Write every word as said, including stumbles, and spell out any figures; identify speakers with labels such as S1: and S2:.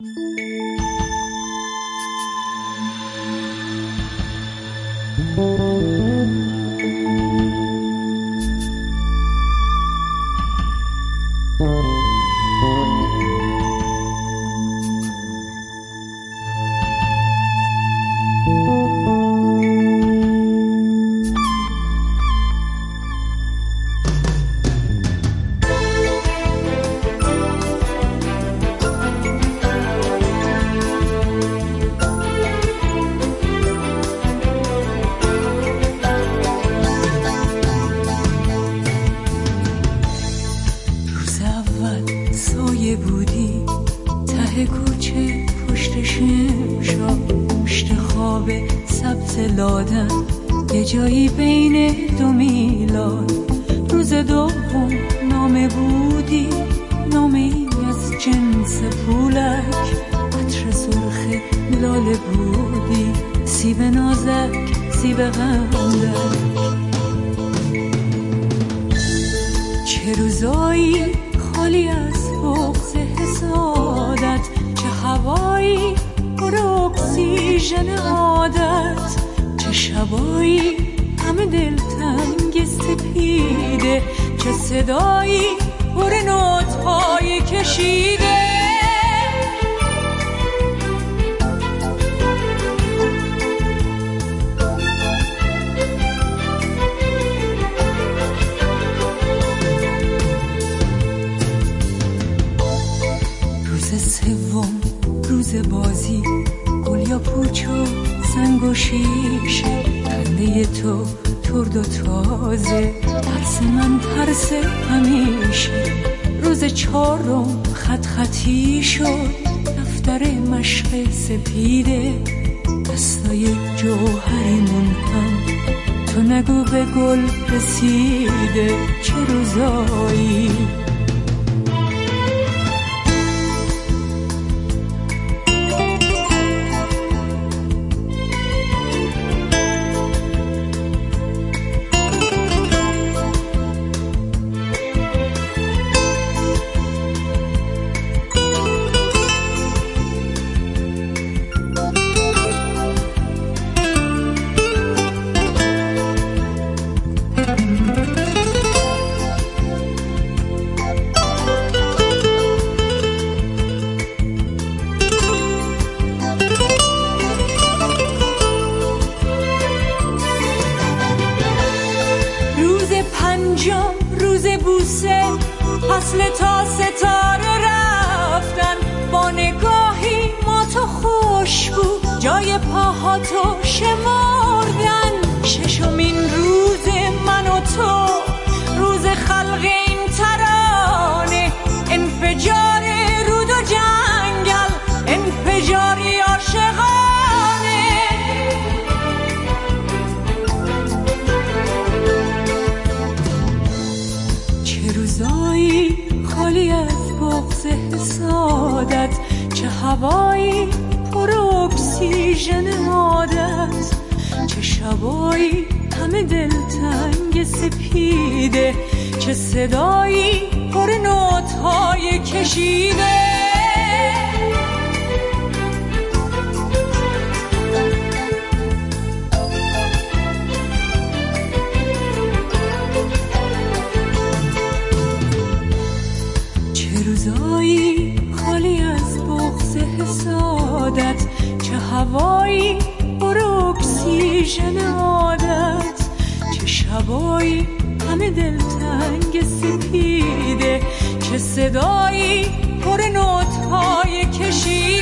S1: یه جایی بین دو میلاد روز دوم نامه بودی، نامه ای از جنس پولک، عطر سرخ لاله بودی، سیب نازک سیب غندک. چه روزایی خالی از بغض حسادت، چه هوایی پر اکسیژن عادت، چه شبایی همه دلتنگ سپیده، چه صدایی پر نوت‌های کشیده. روز سوم روز بازی، گل یا پوچ و سنگ و شیشه، خنده تو ترد و تازه، ترس من ترس همیشه. روز چهارم خط خطی شد دفتر مشق سپیده، دستای جوهریمون هم تو نگو به گل رسیده. چه روزایی فصل تا ستاره رفتن، با نگاهی ما تو خوشبو جای پاهاتو شمردن. ششمین روز من و تو، روز خلق این ترانه، انفجار رود و جنگل، انفجاری عاشقانه. چه روزایی خالی از بغض حسادت، چه هوایی پر اکسیژن عادت، چه شبایی همه دلتنگ سپیده، چه صدایی پر نوت‌های کشیده. روزایی خالی از بغض حسادت، چه هوایی پر اکسیژن عادت، چه شبایی همه دلتنگ سپیده، چه صدایی پر نوت‌های کشیده.